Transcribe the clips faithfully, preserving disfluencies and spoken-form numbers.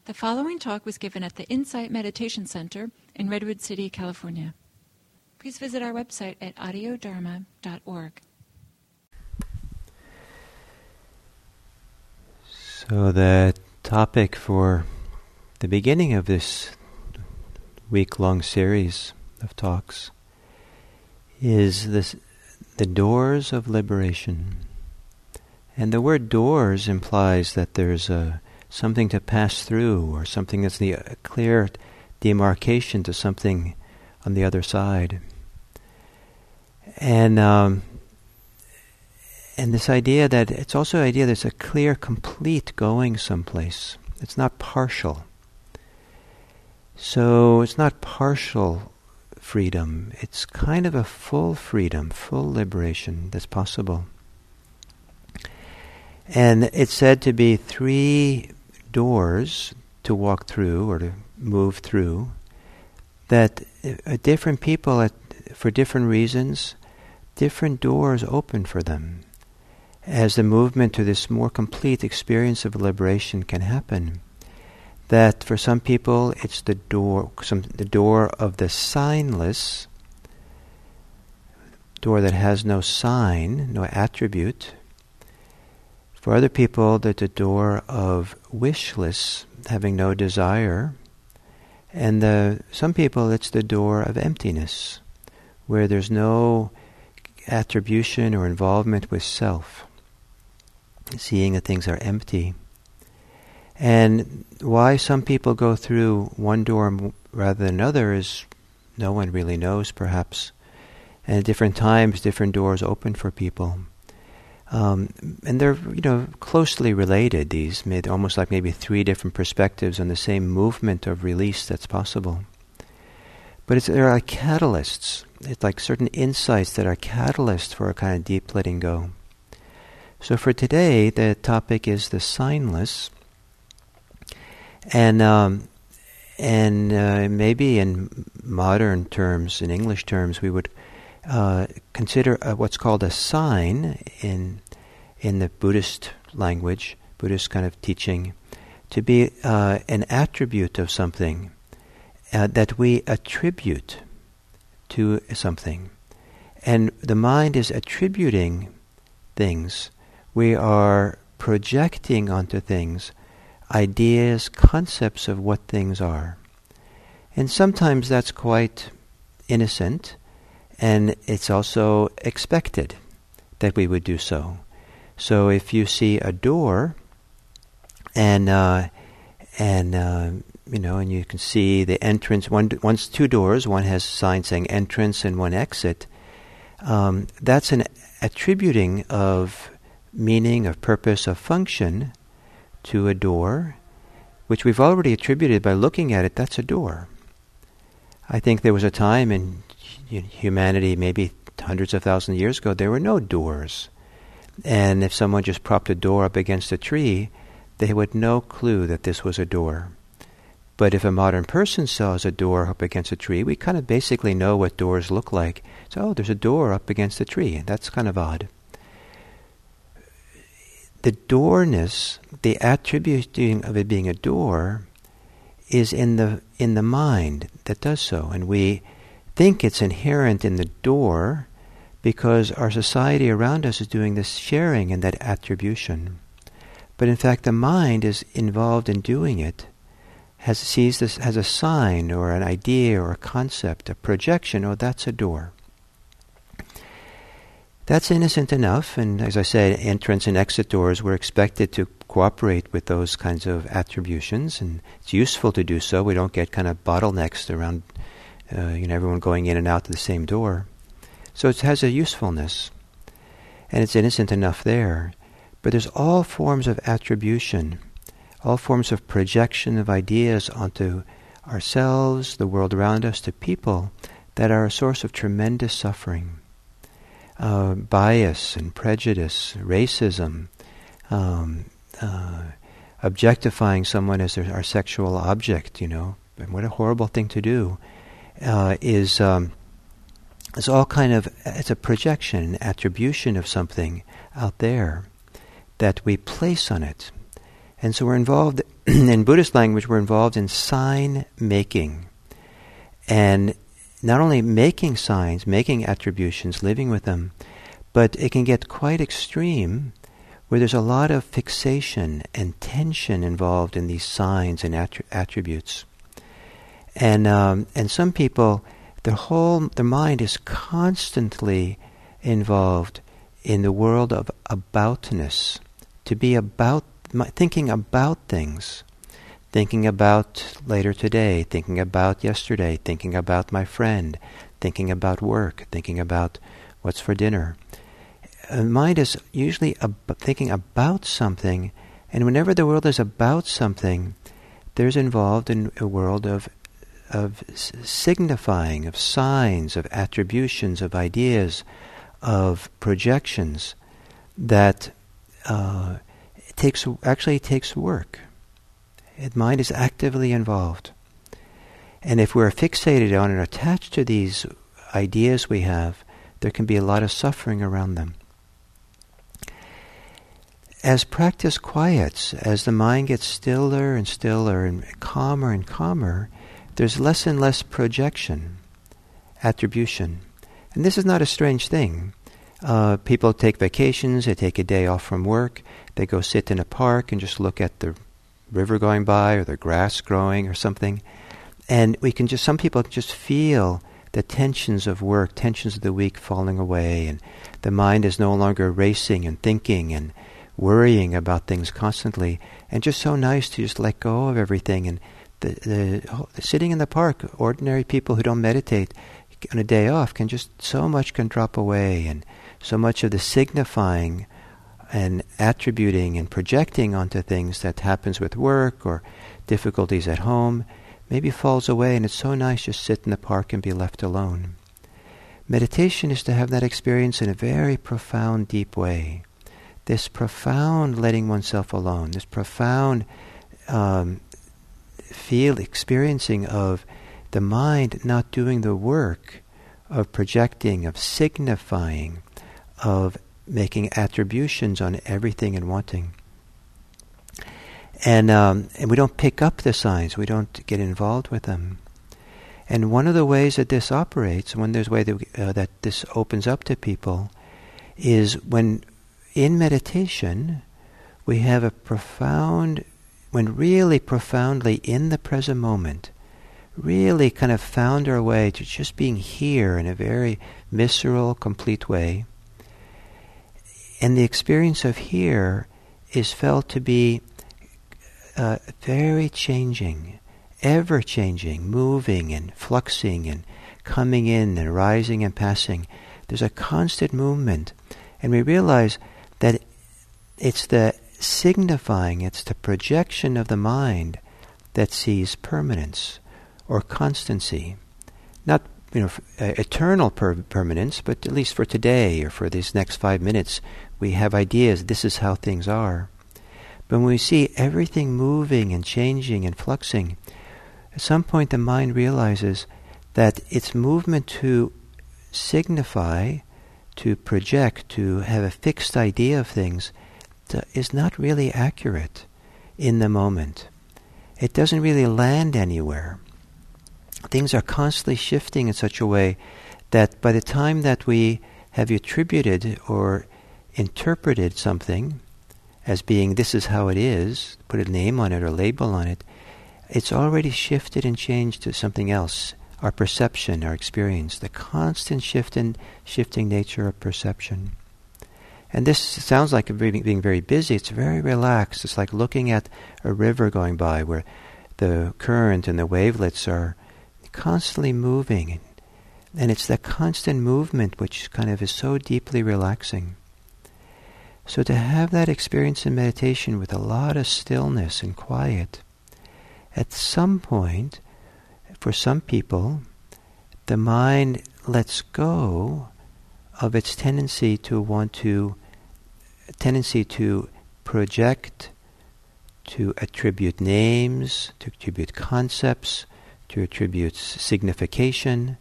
The following talk was given at the Insight Meditation Center in Redwood City, California. Please visit our website at audio dharma dot org. So the topic for the beginning of this week-long series of talks is this, the doors of liberation. And the word doors implies that there's a something to pass through, or something that's the a clear demarcation to something on the other side. And um, and this idea that it's also an idea there's a clear, complete going someplace. It's not partial. So it's not partial freedom. It's kind of a full freedom, full liberation that's possible. And it's said to be three doors to walk through or to move through that uh, different people, at, for different reasons, different doors open for them as the movement to this more complete experience of liberation can happen. That for some people it's the door, some, the door of the signless, door that has no sign, no attribute. For other people, there's a door of wishless, having no desire. And the, some people, it's the door of emptiness, where there's no attribution or involvement with self, seeing that things are empty. And why some people go through one door m- rather than another is no one really knows, perhaps. And at different times, different doors open for people. Um, and they're, you know, closely related, these, made almost like maybe three different perspectives on the same movement of release that's possible. But it's, they're like catalysts. It's like certain insights that are catalysts for a kind of deep letting go. So for today, the topic is the signless. And um, and uh, maybe in modern terms, in English terms, we would Uh, consider uh, what's called a sign in in the Buddhist language, Buddhist kind of teaching, to be uh, an attribute of something uh, that we attribute to something. And the mind is attributing things. We are projecting onto things ideas, concepts of what things are. And sometimes that's quite innocent. And it's also expected that we would do so. So if you see a door, and uh, and uh, you know, and you can see the entrance. One, one's two doors. One has a sign saying entrance and one exit. Um, that's an attributing of meaning, of purpose, of function to a door, which we've already attributed by looking at it. That's a door. I think there was a time in humanity, maybe hundreds of thousands of years ago, there were no doors. And if someone just propped a door up against a tree, they would no clue that this was a door. But if a modern person saws a door up against a tree, we kind of basically know what doors look like. So, oh, there's a door up against a tree. That's kind of odd. The doorness, the attributing of it being a door, is in the in the mind that does so. And we think it's inherent in the door because our society around us is doing this sharing and that attribution. But in fact, the mind is involved in doing it, has sees this as a sign or an idea or a concept, a projection. Oh, that's a door. That's innocent enough, and as I said, entrance and exit doors, we're expected to cooperate with those kinds of attributions, and it's useful to do so. We don't get kind of bottlenecks around Uh, you know, everyone going in and out the same door. So it has a usefulness, and it's innocent enough there. But there's all forms of attribution, all forms of projection of ideas onto ourselves, the world around us, to people that are a source of tremendous suffering. Uh, bias and prejudice, racism, um, uh, objectifying someone as their, our sexual object, you know, and what a horrible thing to do. Uh, is um, is all kind of, it's a projection, an attribution of something out there that we place on it. And so we're involved, in Buddhist language, we're involved in sign making. And not only making signs, making attributions, living with them, but it can get quite extreme where there's a lot of fixation and tension involved in these signs and attri- attributes. And um, and some people, their whole, their mind is constantly involved in the world of aboutness, to be about, thinking about things, thinking about later today, thinking about yesterday, thinking about my friend, thinking about work, thinking about what's for dinner. Uh, mind is usually ab- thinking about something, and whenever the world is about something, there's involved in a world of of s- signifying, of signs, of attributions, of ideas, of projections that uh, it takes actually takes work. It, mind is actively involved, and if we're fixated on and attached to these ideas we have, there can be a lot of suffering around them. As practice quiets, as the mind gets stiller and stiller and calmer and calmer, there's less and less projection, attribution. And this is not a strange thing. Uh, people take vacations, they take a day off from work, they go sit in a park and just look at the river going by or the grass growing or something. And we can just, some people just feel the tensions of work, tensions of the week falling away, and the mind is no longer racing and thinking and worrying about things constantly, and just so nice to just let go of everything. And the, the, the sitting in the park, ordinary people who don't meditate on a day off can just, so much can drop away, and so much of the signifying and attributing and projecting onto things that happens with work or difficulties at home maybe falls away, and it's so nice just sit in the park and be left alone. Meditation is to have that experience in a very profound, deep way. This profound letting oneself alone, this profound um, feel, experiencing of the mind not doing the work of projecting, of signifying, of making attributions on everything and wanting. And um, and we don't pick up the signs, we don't get involved with them. And one of the ways that this operates, when there's a way that, we, uh, that this opens up to people, is when in meditation, we have a profound, when really profoundly in the present moment, really kind of found our way to just being here in a very visceral, complete way. And the experience of here is felt to be uh, very changing, ever-changing, moving and fluxing and coming in and rising and passing. There's a constant movement. And we realize that it's the signifying, it's the projection of the mind that sees permanence or constancy. Not, you know, uh, eternal per- permanence, but at least for today or for these next five minutes, we have ideas, this is how things are. But when we see everything moving and changing and fluxing, at some point the mind realizes that its movement to signify, to project, to have a fixed idea of things, to, is not really accurate in the moment. It doesn't really land anywhere. Things are constantly shifting in such a way that by the time that we have attributed or interpreted something as being this is how it is, put a name on it or label on it, it's already shifted and changed to something else. Our perception, our experience, the constant shift and shifting nature of perception. And this sounds like being, being very busy. It's very relaxed. It's like looking at a river going by where the current and the wavelets are constantly moving. And it's that constant movement which kind of is so deeply relaxing. So to have that experience in meditation with a lot of stillness and quiet, at some point, for some people, the mind lets go of its tendency to want to, tendency to project, to attribute names, to attribute concepts, to attribute signification,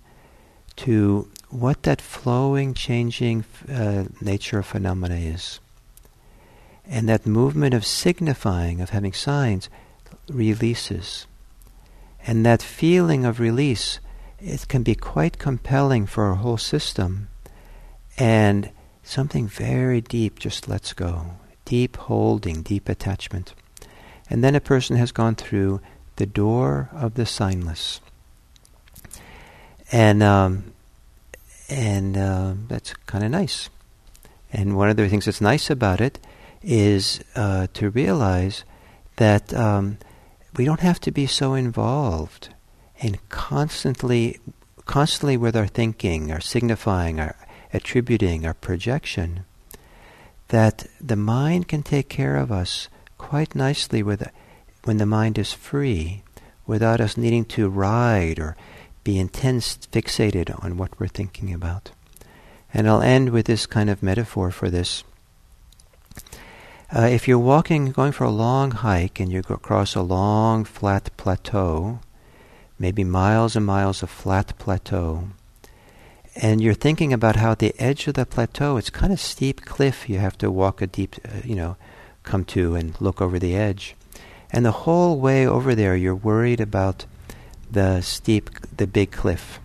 to what that flowing, changing uh, nature of phenomena is. And that movement of signifying, of having signs, releases. And that feeling of release, it can be quite compelling for our whole system. And something very deep just lets go. Deep holding, deep attachment. And then a person has gone through the door of the signless. And um, and uh, that's kind of nice. And one of the things that's nice about it is uh, to realize that um, we don't have to be so involved in constantly, constantly with our thinking, our signifying, our attributing, our projection, that the mind can take care of us quite nicely with when the mind is free, without us needing to ride or be intense, fixated on what we're thinking about. And I'll end with this kind of metaphor for this. Uh, if you're walking, going for a long hike, and you go across a long, flat plateau, maybe miles and miles of flat plateau, and you're thinking about how at the edge of the plateau, it's kind of steep cliff you have to walk a deep, uh, you know, come to and look over the edge. And the whole way over there, you're worried about the steep, the big cliff.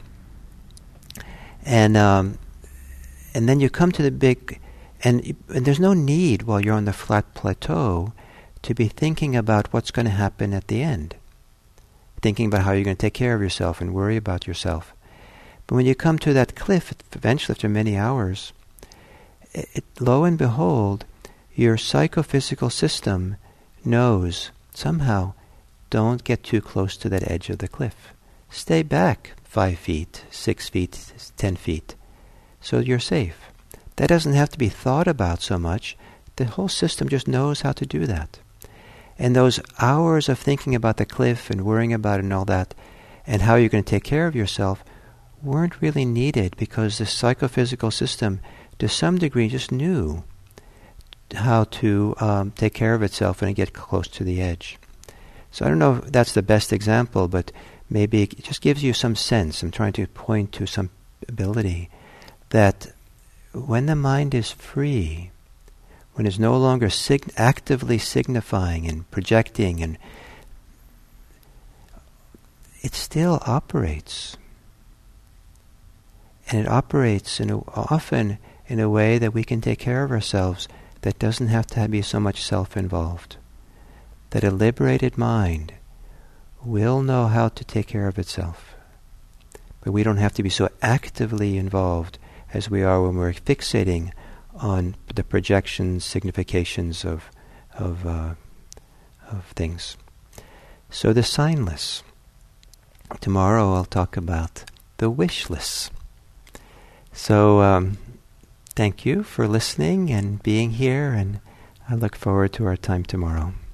And um, and then you come to the big, and, and there's no need while you're on the flat plateau to be thinking about what's going to happen at the end. Thinking about how you're going to take care of yourself and worry about yourself. But when you come to that cliff, eventually after many hours, it, it, lo and behold, your psychophysical system knows somehow, don't get too close to that edge of the cliff. Stay back five feet, six feet, ten feet, so you're safe. That doesn't have to be thought about so much. The whole system just knows how to do that. And those hours of thinking about the cliff and worrying about it and all that, and how you're going to take care of yourself, weren't really needed because the psychophysical system, to some degree, just knew how to um, take care of itself and get close to the edge. So I don't know if that's the best example, but maybe it just gives you some sense. I'm trying to point to some ability that when the mind is free, when it's no longer sig- actively signifying and projecting, and it still operates. And it operates in a, often in a way that we can take care of ourselves that doesn't have to be so much self-involved. That a liberated mind will know how to take care of itself. But we don't have to be so actively involved as we are when we're fixating on the projections, significations of of uh, of things. So the signless. Tomorrow I'll talk about the wishless. So um, thank you for listening and being here, and I look forward to our time tomorrow.